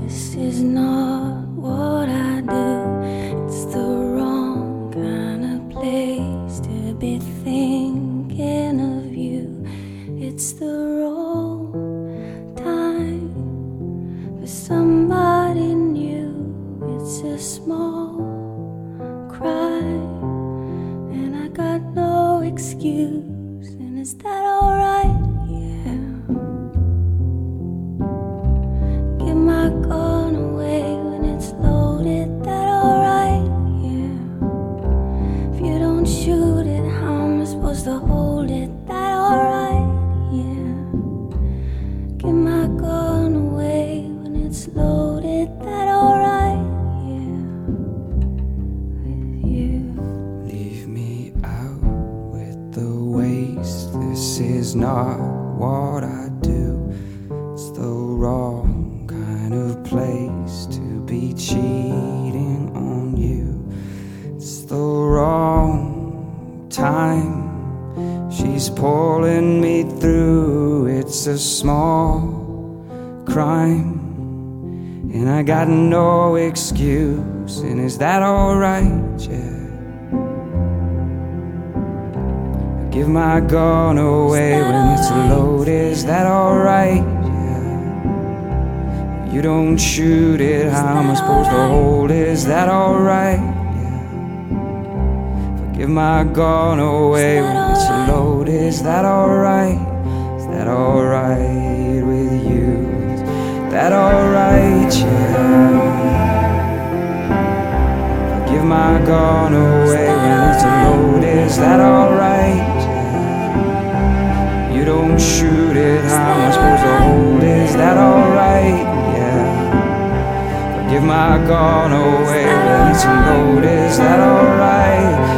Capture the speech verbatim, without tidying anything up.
This is not what I do. It's the wrong kind of place to be thinking of you. It's the wrong time for somebody new. It's a small cry, and I got no excuse. And is that alright? Yeah. Give my gun away when it's loaded. That alright? Yeah. If you don't shoot it, how am I supposed to hold it? That alright? Yeah. Give my gun away when it's loaded. That alright? Yeah. With you. Leave me out with the waste. This is not what I do. It's the wrong kind of place to be cheating on you. It's the wrong time. She's pulling me through. It's a small crime, and I got no excuse. And is that alright? Yeah. I give my gun away when it's loaded. Is that alright? Yeah. You don't shoot it, how am I supposed to hold it? Is that alright? Yeah. If I give my gun away when it's loaded. Is that alright? Is that alright with you? Is that alright? Yeah. Give my gun away when it's loaded. Is that alright? Yeah. You don't shoot it, how am I supposed to hold it? Is that alright? Yeah. Give my gun away when it's loaded. Is that alright?